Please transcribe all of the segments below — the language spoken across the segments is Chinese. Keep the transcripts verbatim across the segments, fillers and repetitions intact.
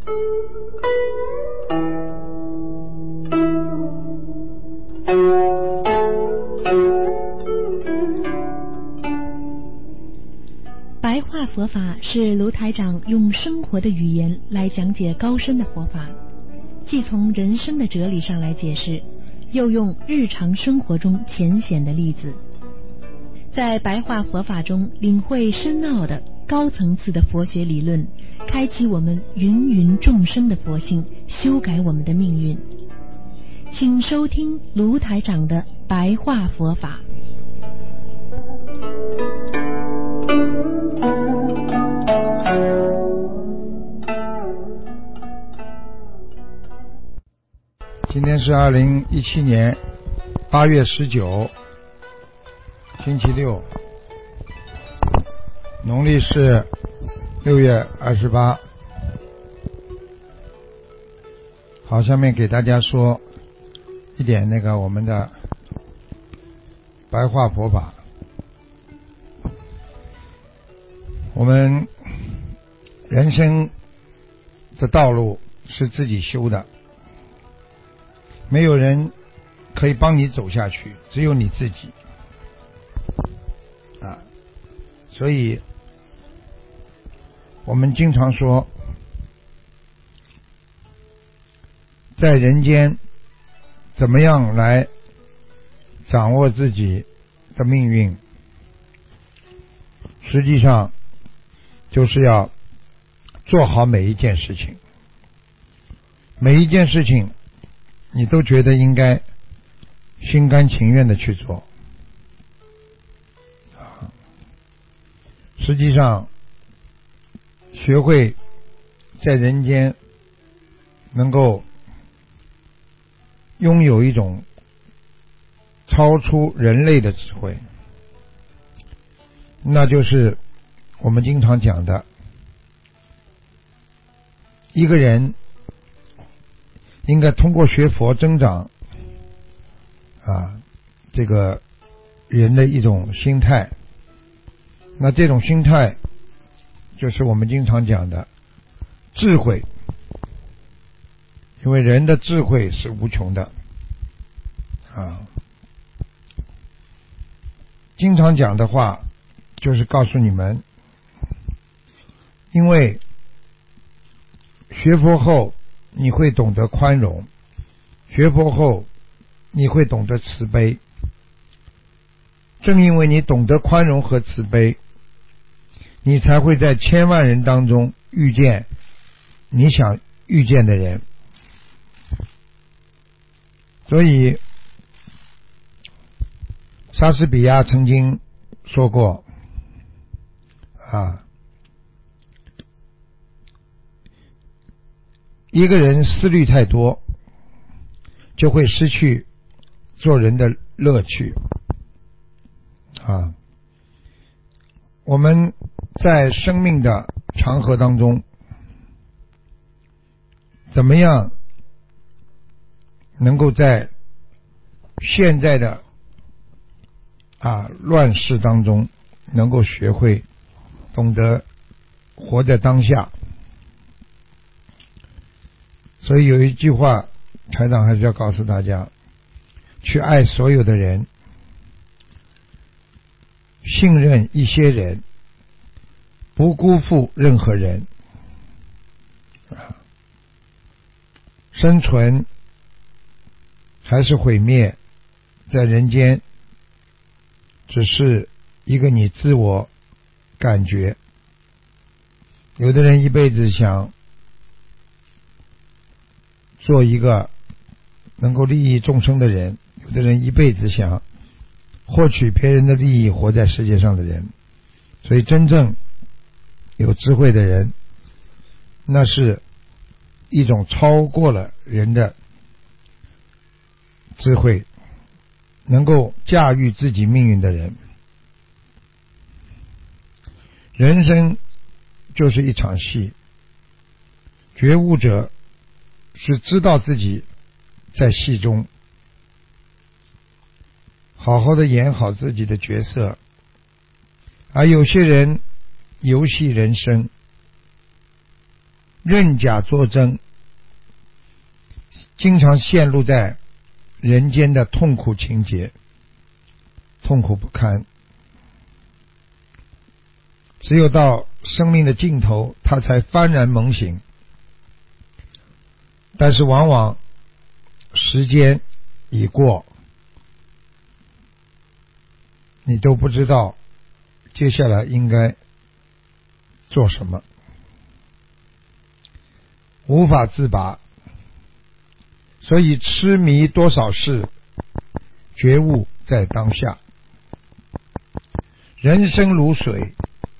白话佛法是卢台长用生活的语言来讲解高深的佛法，既从人生的哲理上来解释，又用日常生活中浅显的例子，在白话佛法中领会深奥的高层次的佛学理论，开启我们芸芸众生的佛性，修改我们的命运。请收听卢台长的白话佛法。 今天是二零一七年八月十九，星期六，农历是六月二十八。好，下面给大家说一点那个我们的白话佛法。我们人生的道路是自己修的，没有人可以帮你走下去，只有你自己啊！所以我们经常说，在人间怎么样来掌握自己的命运，实际上就是要做好每一件事情，每一件事情你都觉得应该心甘情愿的去做。实际上学会在人间能够拥有一种超出人类的智慧，那就是我们经常讲的，一个人应该通过学佛增长啊，这个人的一种心态。那这种心态就是我们经常讲的智慧，因为人的智慧是无穷的啊。经常讲的话就是告诉你们，因为学佛后你会懂得宽容，学佛后你会懂得慈悲。正因为你懂得宽容和慈悲，你才会在千万人当中遇见你想遇见的人。所以莎士比亚曾经说过啊，一个人思虑太多，就会失去做人的乐趣啊。我们在生命的长河当中，怎么样能够在现在的啊乱世当中，能够学会懂得活在当下。所以有一句话，台长还是要告诉大家，去爱所有的人，信任一些人，不辜负任何人。生存还是毁灭，在人间只是一个你自我感觉。有的人一辈子想做一个能够利益众生的人，有的人一辈子想获取别人的利益，活在世界上的人。所以真正有智慧的人，那是一种超过了人的智慧，能够驾驭自己命运的人。人生就是一场戏，觉悟者是知道自己在戏中，好好的演好自己的角色。而有些人游戏人生， 认假作真，经常陷入在人间的痛苦情节，痛苦不堪。只有到生命的尽头，他才幡然猛醒。但是往往时间已过，你都不知道接下来应该做什么，无法自拔。所以痴迷多少事，觉悟在当下。人生如水，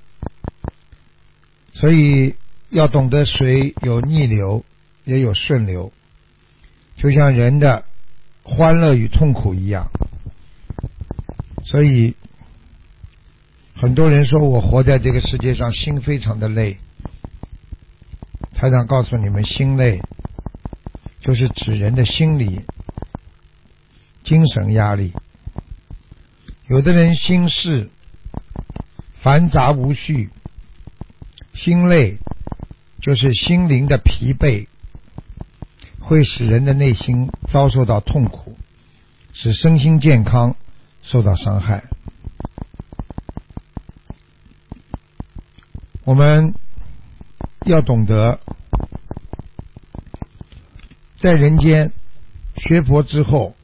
所以要懂得水有逆流也有顺流，就像人的欢乐与痛苦一样。所以很多人说我活在这个世界上心非常的累，台长告诉你们，心累就是指人的心理精神压力。有的人心事繁杂无序，心累就是心灵的疲惫，会使人的内心遭受到痛苦，使身心健康受到伤害。我们要懂得在人间学佛之后，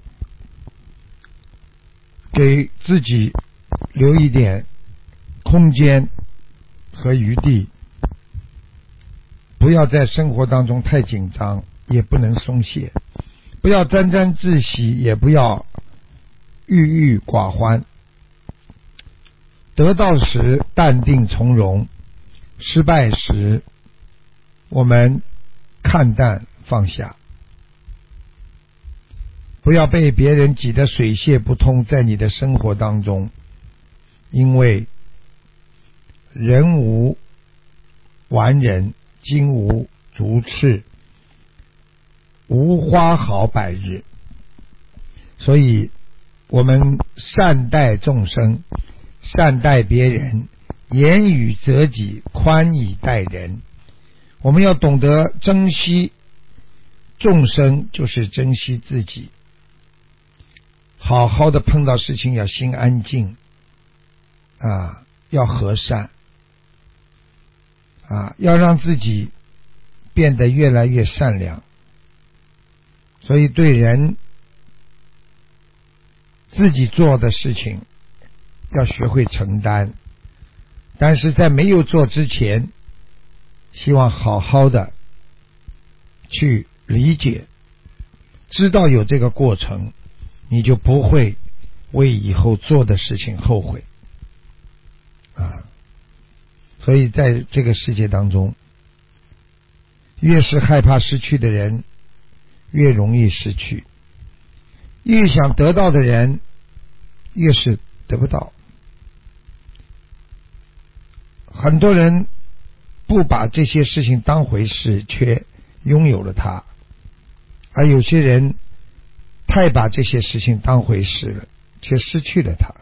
给自己留一点空间和余地，不要在生活当中太紧张，也不能松懈，不要沾沾自喜，也不要郁郁寡欢。得到时淡定从容，失败时我们看淡放下。不要被别人挤得水泄不通，在你的生活当中，因为人无完人，金无足赤，无花好百日。所以我们善待众生，善待别人，严以责己，宽以待人。我们要懂得珍惜众生，就是珍惜自己。好好的碰到事情要心安静啊，要和善啊，要让自己变得越来越善良。所以对人自己做的事情要学会承担，但是在没有做之前，希望好好的去理解，知道有这个过程，你就不会为以后做的事情后悔啊。所以在这个世界当中，越是害怕失去的人，越容易失去；越想得到的人，越是得不到。很多人不把这些事情当回事，却拥有了它；而有些人太把这些事情当回事了，却失去了它。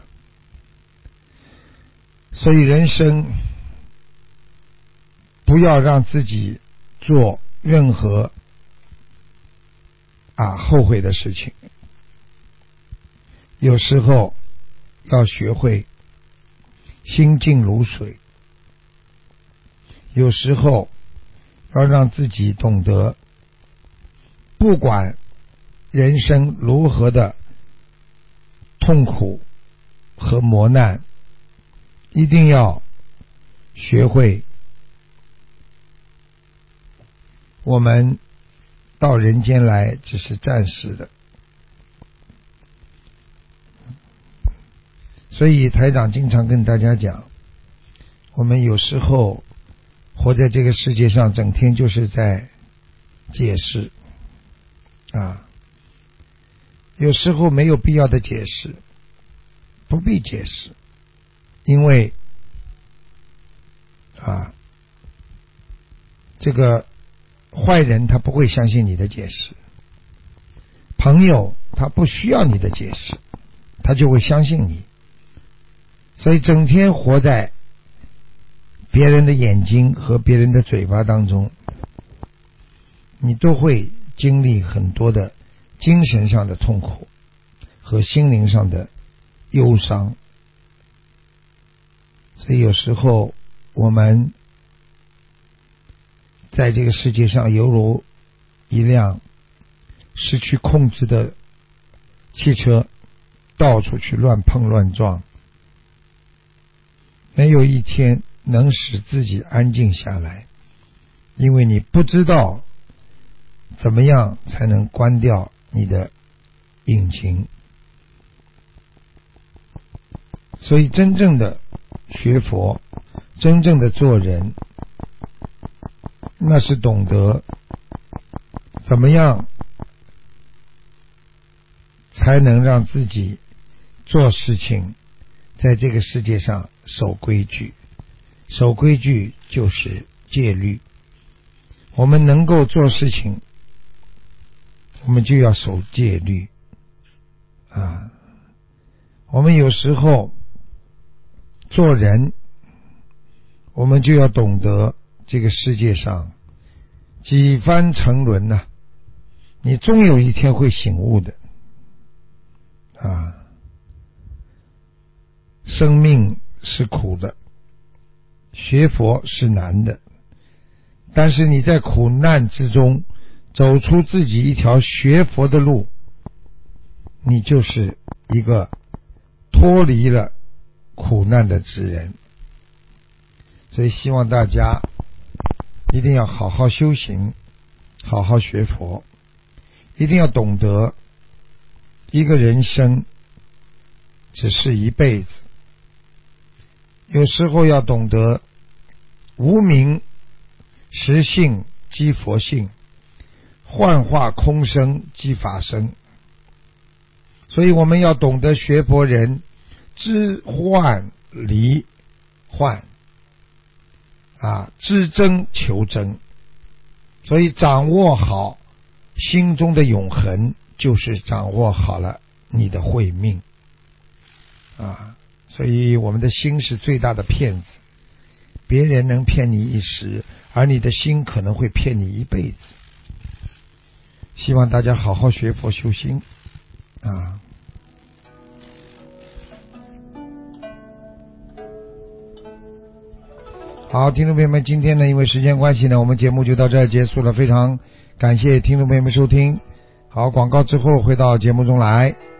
所以人生不要让自己做任何啊后悔的事情。有时候要学会心静如水，有时候要让自己懂得，不管人生如何的痛苦和磨难，一定要学会我们到人间来只是暂时的。所以台长经常跟大家讲，我们有时候活在这个世界上，整天就是在解释啊，有时候没有必要的解释，不必解释，因为啊，这个坏人他不会相信你的解释，朋友他不需要你的解释，他就会相信你。所以整天活在别人的眼睛和别人的嘴巴当中， 你都会经历很多的精神上的痛苦和心灵上的忧伤。所以有时候我们在这个世界上犹如一辆失去控制的汽车，到处去乱碰乱撞，没有一天能使自己安静下来，因为你不知道怎么样才能关掉你的引擎。所以真正的学佛，真正的做人，那是懂得怎么样才能让自己做事情在这个世界上守规矩。守规矩就是戒律，我们能够做事情，我们就要守戒律啊。我们有时候做人，我们就要懂得这个世界上几番沉沦啊，你终有一天会醒悟的啊。生命是苦的，学佛是难的，但是你在苦难之中走出自己一条学佛的路，你就是一个脱离了苦难的之人。所以希望大家一定要好好修行，好好学佛，一定要懂得一个人生只是一辈子，有时候要懂得无名实性即佛性，幻化空生即法身。所以我们要懂得学佛人知幻离幻啊，知真求真。所以掌握好心中的永恒，就是掌握好了你的慧命啊。所以我们的心是最大的骗子，别人能骗你一时，而你的心可能会骗你一辈子。希望大家好好学佛修心啊。好，听众朋友们，今天呢，因为时间关系呢，我们节目就到这儿结束了。非常感谢听众朋友们收听。好，广告之后回到节目中来。